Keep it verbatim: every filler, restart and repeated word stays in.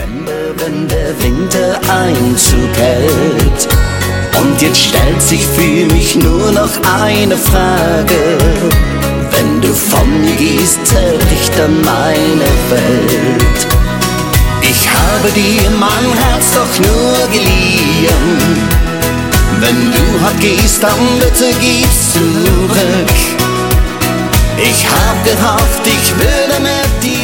November, wenn der Winter Einzug hält. Und jetzt stellt sich für mich nur noch eine Frage. Wenn du von mir gehst, zerbricht dann meine Welt. Ich habe dir mein Herz doch nur geliehen. Wenn du halt gehst, dann bitte geh zurück. Ich hab gehofft, ich würde mit dir